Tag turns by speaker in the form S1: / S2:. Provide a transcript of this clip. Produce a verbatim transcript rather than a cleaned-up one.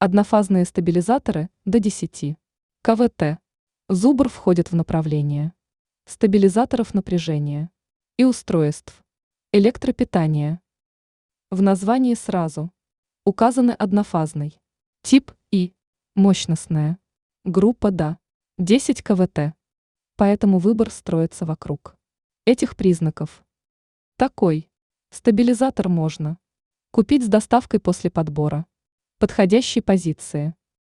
S1: Однофазные стабилизаторы до десяти киловатт. Зубр входит в направление стабилизаторов напряжения и устройств электропитания. В названии сразу указаны однофазный тип и мощностная группа до десять киловатт, поэтому выбор строится вокруг этих признаков. Такой стабилизатор можно купить с доставкой после подбора подходящей позиции.